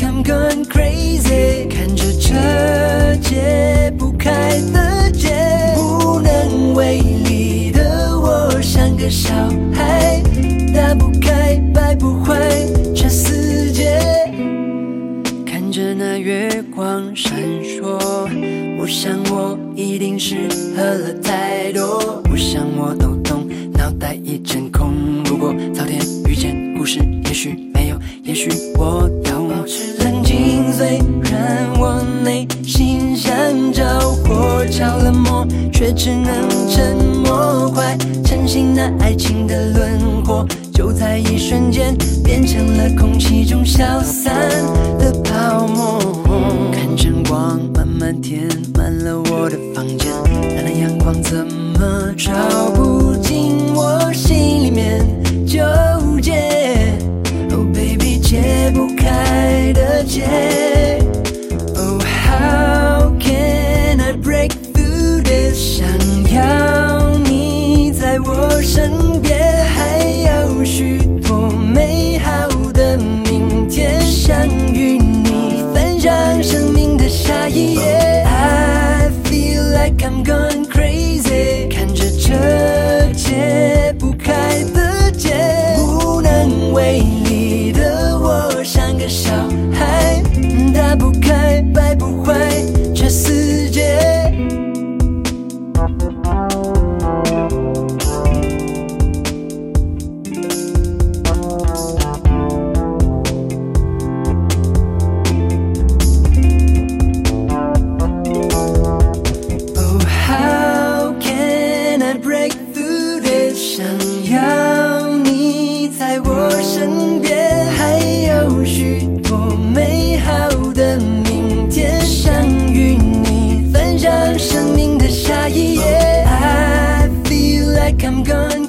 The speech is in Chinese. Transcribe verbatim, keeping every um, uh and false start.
I'm going crazy， 看着这解不开的结，无能为力的我像个小孩，打不开摆不坏这世界。看着那月光闪烁，我想我一定是喝了太多，我想我都懂，脑袋一阵空。如果早点遇见故事，也许没有，也许我要保持冷静。虽然我内心像着火，着了魔，却只能沉默。快承信那爱情的轮廓，就在一瞬间变成了空气中消散的泡沫。看晨光慢慢填满了我的房间，但那阳光怎么照不进我心里面纠结。Oh baby， 解不开的结。Oh how can I break through this？ 想要你在我身边，还有许多美好的明天，想与你分享生命的下一页。I feel like I'm going crazy， 看着这解不开的结，无能为力的我像个小孩，打不开摆不坏这世界。想要你在我身边，还有许多美好的明天，想与你分享生命的下一页。I feel like I'm gone